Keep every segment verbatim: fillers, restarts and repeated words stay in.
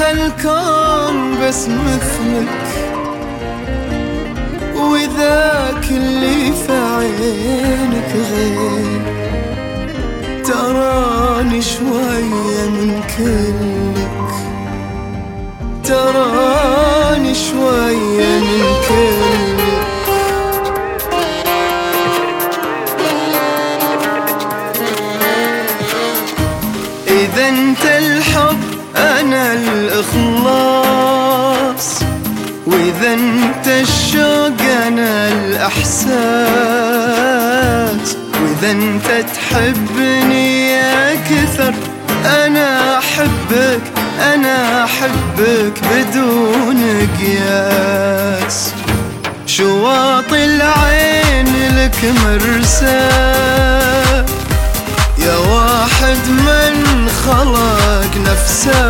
بهالكون بس مثلك، وذاك اللي في عينك غير. تراني شوية من كلك، تراني شوية من كلك. إذا انت الحب أنا الإخلاص، وإذا انت الشوق أنا الإحساس، وإذا انت تحبني يا كثر أنا أحبك، أنا أحبك بدون قياس. شواطئ العين لك مرساه، يا واحد من خلق نفسه،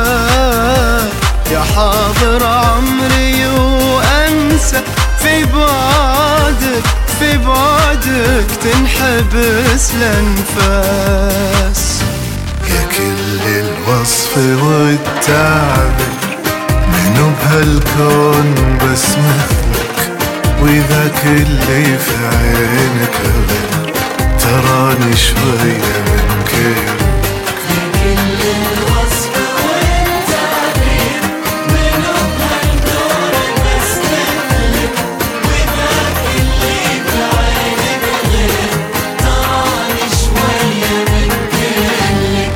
يا حاضر عمري وأنسى في بعدك، في بعدك تنحبس الأنفاس. يا كل الوصف والتعبير منو بهالكون بس مثلك، وذاك اللي في عينك غير. تراني شوية من كيفك. يا كل الوصف والتعبير منو بهالكون بس مثلك، وذاك اللي في عينك غير. تراني شوية من كيفك.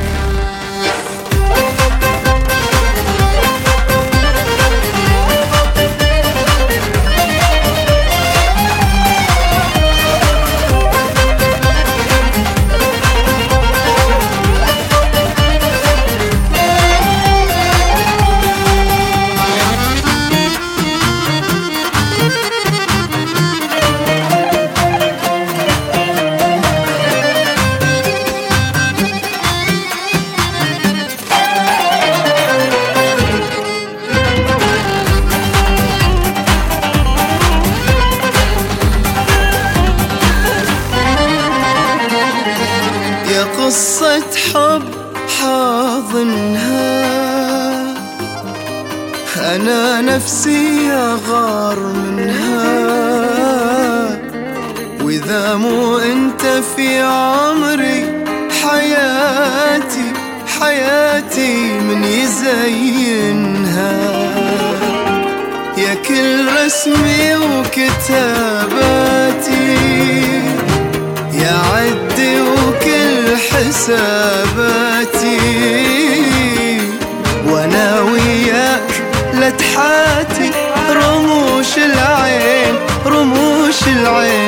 قصة حب حاضنها أنا نفسي أغار منها، وإذا مو أنت في عمري حياتي، حياتي من يزينها. يا كل رسمي وكتاباتي، يا عدي وكل حساباتي، وانا وياك لتحاتي رموش العين، رموش العين.